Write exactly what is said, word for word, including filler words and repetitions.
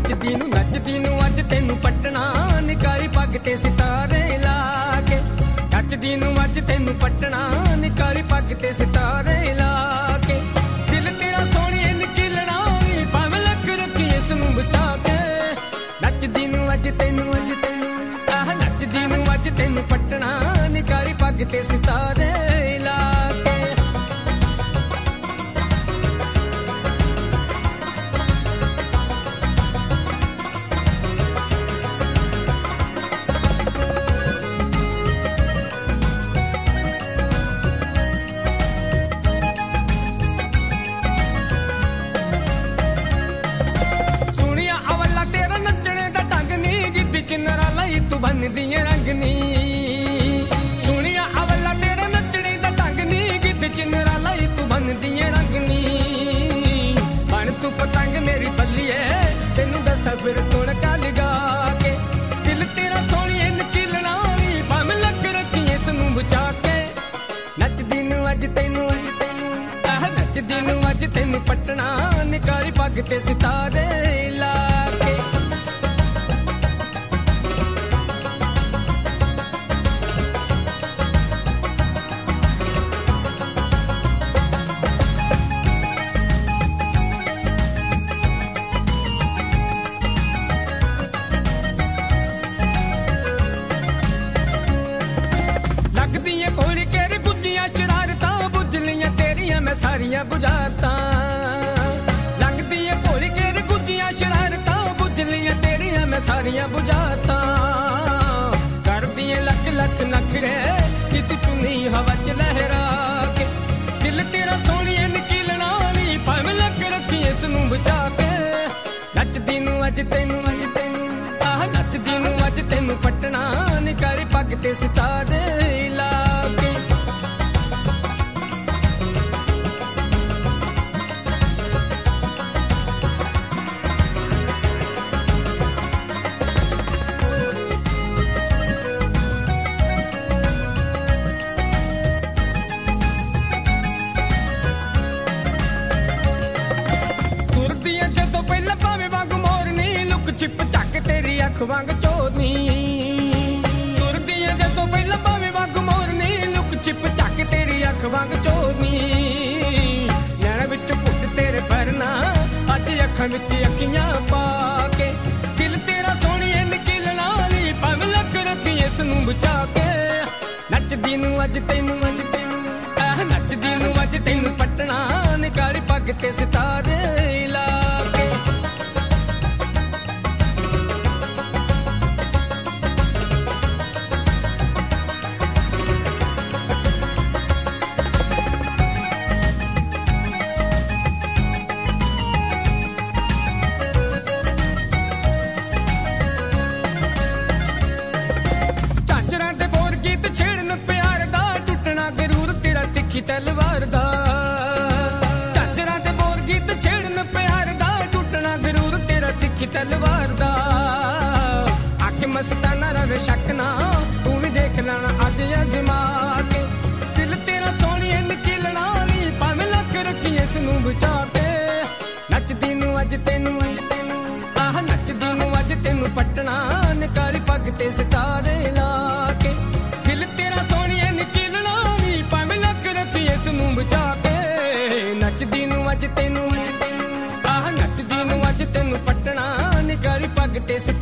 ਨੱਚਦੀ ਨੂੰ ਨੱਚਦੀ ਨੂੰ ਅੱਜ ਤੈਨੂੰ ਪਟਣਾ ਨਿਕਾਲੀ ਪੱਗ ਤੇ ਸਿਤਾਰੇ ਲਾ ਕੇ ਨੱਚਦੀ ਨੂੰ ਅੱਜ ਤੈਨੂੰ ਪਟਣਾ ਨਿਕਾਲੀ ਪੱਗ ਤੇ ਸਿਤਾਰੇ ਲਾ ਕੇ ਦਿਲ ਤੇਰਾ ਸੋਹਣੀਏ ਨਿਕਲਣਾ ਭਾਵੇਂ ਲੱਖ ਰੱਖੀ ਇਸ ਨੂੰ ਬਚਾ ਕੇ ਨੱਚਦੀ ਨੂੰ ਅੱਜ ਤੈਨੂੰ ਅੱਜ ਤੈਨੂੰ ਆਹ ਨੱਚਦੀ ਨੂੰ ਅੱਜ ਤੈਨੂੰ ਪਟਣਾ ਨਿਕਾਲੀ ਪੱਗ ਤੇ ਸਿਤਾਰੇ ਲਾ ਕੇ चिन्नरा लाई तू बन दिए रंगनी सुनिया अवला तेरे नचने दा ढंगनी गिद्ध चिन्नरा लाई तू बन दिए रंगनी बन तू पतंग मेरी बल्लीए तेनू दसा फिर तुणका लगा के दिल तेरा सोहणीए नकीलना भावें लख रखी इसनू बचा के नचदी नू अज तैनू अज तैनू आह नचदी नू अज तैनू पटना निकाली पग ते सितारे ला के सारियां बुझारतां लगदियां भुल के गुज्जियां शरारतां बुझ लियां तेरियां मैं सारियां बुझारतां करदियां लख लख नखरे जित चुनी हवा च लहरा के दिल तेरा सोहणीए निकलना भावें लख रखी इसनू बचा के नचदी नू अज तैनू अज तैनू आह नचदी नू अज तैनू पटना निकाली पग ते सितारे ला के चिप चक तेरी अख वांग चोरनी तुरदियां जदों पहला भावें वांग मोरनी लुक चिप चक तेरी अख वांग चोरनी नैना विच पुट तेरे भरना अज अखां विच अखियां पा के दिल तेरा सोहणीए निकलना भावें लख रखी इसनू बचा के नचदी नू अज तैनू अज तैनू आह नचदी नू अज तैनू पटना निकाली पग ते सितारे ला के तलवार दा झांजरा ते बोल गीत छेड़न प्यार दा टूटना जरूर तेरा तिखी तलवार दा आके मस्ताना रवे शक ना तू भी देख लेना अज अजमा के दिल तेरा सोहणीए निकलना भावें लख रखी इसनू बचा के नचदी नू अज तैनू अज तैनू आह नचदी नू अज तैनू पटना निकाली पग ते सितारे ला के दिल तेरा सोहणीए निकलना भावें लख रखी इसनू बचा के नचदी नू अज तैनू आह नचदी नू अज तैनू पटना निकाली पग ते